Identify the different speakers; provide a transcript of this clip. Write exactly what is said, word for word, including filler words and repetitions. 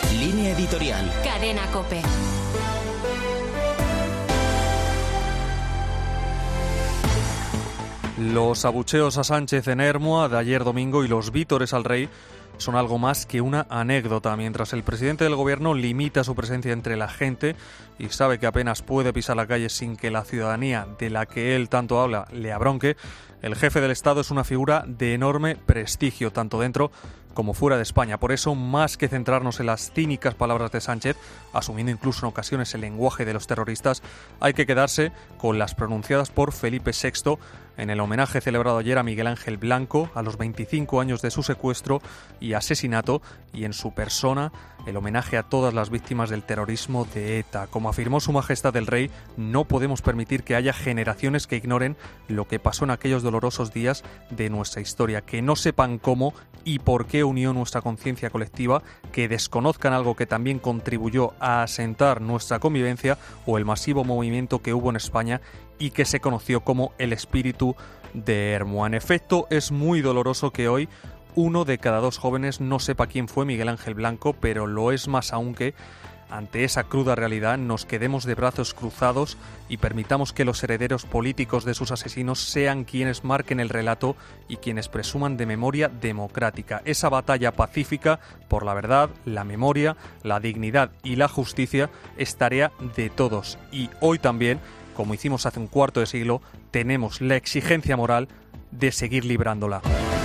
Speaker 1: Línea editorial.
Speaker 2: Cadena COPE.
Speaker 3: Los abucheos a Sánchez en Ermua de ayer domingo y los vítores al rey son algo más que una anécdota. Mientras el presidente del gobierno limita su presencia entre la gente y sabe que apenas puede pisar la calle sin que la ciudadanía de la que él tanto habla le abronque, el jefe del Estado es una figura de enorme prestigio, tanto dentro como fuera de España. Por eso, más que centrarnos en las cínicas palabras de Sánchez, asumiendo incluso en ocasiones el lenguaje de los terroristas, hay que quedarse con las pronunciadas por Felipe sexto en el homenaje celebrado ayer a Miguel Ángel Blanco, a los veinticinco años de su secuestro y asesinato, y en su persona el homenaje a todas las víctimas del terrorismo de ETA. Como afirmó Su Majestad el Rey, no podemos permitir que haya generaciones que ignoren lo que pasó en aquellos dolorosos días de nuestra historia, que no sepan cómo y por qué unió nuestra conciencia colectiva, que desconozcan algo que también contribuyó a asentar nuestra convivencia o el masivo movimiento que hubo en España y que se conoció como el espíritu de Ermua. En efecto, es muy doloroso que hoy uno de cada dos jóvenes no sepa quién fue Miguel Ángel Blanco, pero lo es más aún que, ante esa cruda realidad, nos quedemos de brazos cruzados y permitamos que los herederos políticos de sus asesinos sean quienes marquen el relato y quienes presuman de memoria democrática. Esa batalla pacífica por la verdad, la memoria, la dignidad y la justicia es tarea de todos. Y hoy también, como hicimos hace un cuarto de siglo, tenemos la exigencia moral de seguir librándola.